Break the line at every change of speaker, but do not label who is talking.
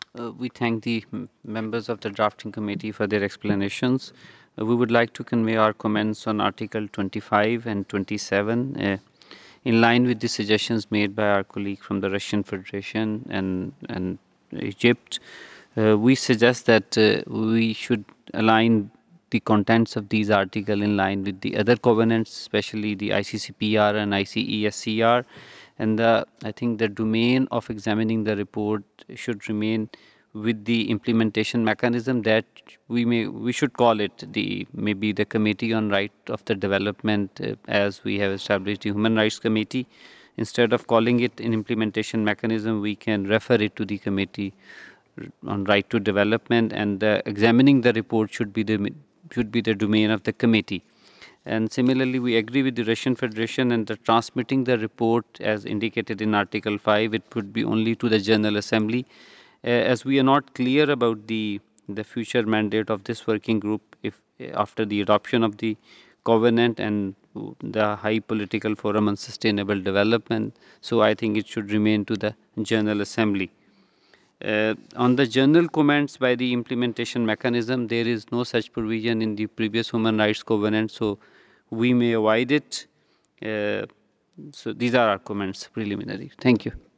We thank the members of the drafting committee for their explanations. We would like to convey our comments on Article 25 and 27, in line with the suggestions made by our colleague from the Russian Federation and Egypt. We suggest that we should align the contents of these articles in line with the other covenants, especially the ICCPR and ICESCR. And I think the domain of examining the report should remain with the implementation mechanism that we should call it the maybe the Committee on Right of the Development, as we have established the Human Rights Committee. Instead of calling it an implementation mechanism, we can refer it to the Committee on Right to Development, and examining the report should be the domain of the committee. And similarly, we agree with the Russian Federation and the transmitting the report as indicated in Article 5, it would be only to the General Assembly, as we are not clear about the future mandate of this working group if after the adoption of the covenant and the high political forum on sustainable development. So I think it should remain to the General Assembly. On the general comments by the implementation mechanism, there is no such provision in the previous human rights covenant, so we may avoid it. So these are our comments preliminary. Thank you.